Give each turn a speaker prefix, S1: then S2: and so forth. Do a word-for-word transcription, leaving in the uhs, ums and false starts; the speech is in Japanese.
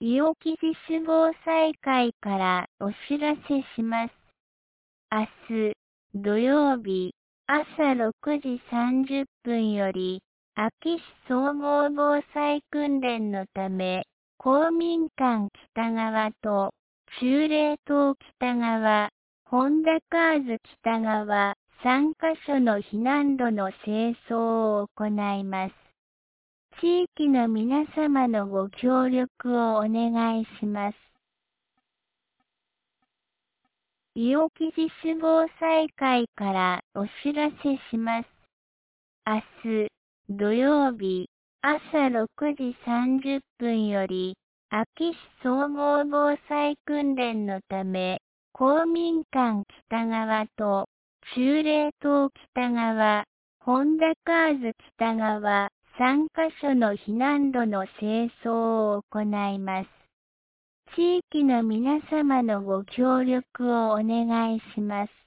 S1: 伊予木自主防災会からお知らせします。明日、土曜日、朝ろくじさんじゅっぷんより、安芸市総合防災訓練のため、公民館北側と、忠霊島北側、本田カーズ北側、さんカ所の避難路の清掃を行います。地域の皆様のご協力をお願いします。伊予木自主防災会からお知らせします。明日、土曜日、朝ろくじさんじゅっぷんより、安芸市総合防災訓練のため、公民館北側と、忠霊島北側、本田カーズ北側、さんカ所の避難路の清掃を行います。地域の皆様のご協力をお願いします。